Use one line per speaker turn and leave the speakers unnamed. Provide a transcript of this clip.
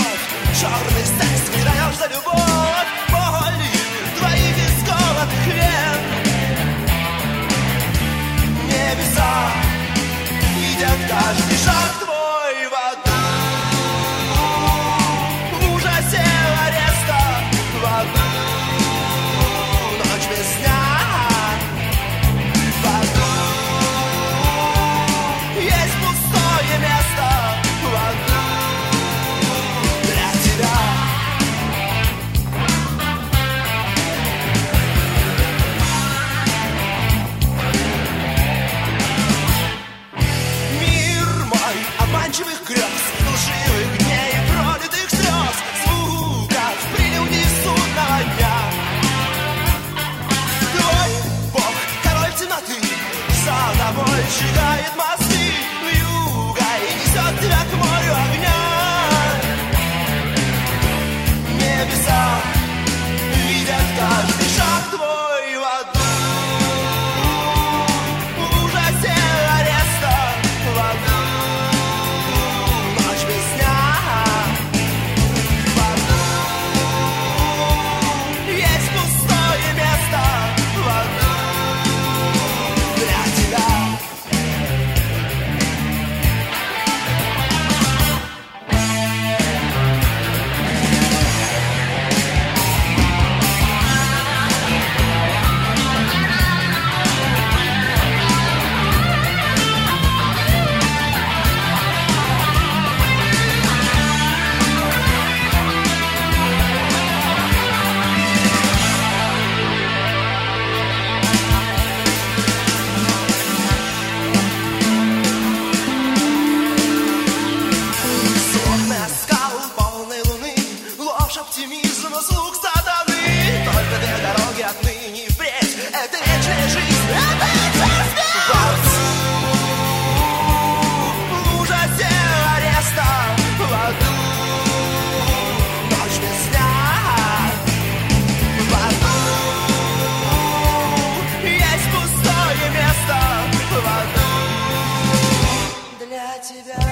кровь, черный секс, выдаешь за любовь, болью твоих исколотых вен. Небеса видят каждый шаг твой в аду, в ужасе ареста, в аду, ночь без дня. В аду есть пустое место, в аду для тебя. Мир мой обманчивых грез, лживых дней и пролитых слез, звуков прелюдий судного дня. Твой Бог, король темноты, за тобой сжигает мосты, вьюга и несет тебя к морю огня. Небеса видят каждый шаг твой в аду, в ужасе ареста, в аду, ночь без дня. В аду есть пустое место, в аду для тебя. Сложная скал полной луны, ложь оптимизма, звук сатаны. Только две дороги отныне и впредь, это вечная жизнь, это вечный смерть. В аду, в ужасе ареста, в аду, ночь без дня. В аду есть пустое место, в аду для тебя.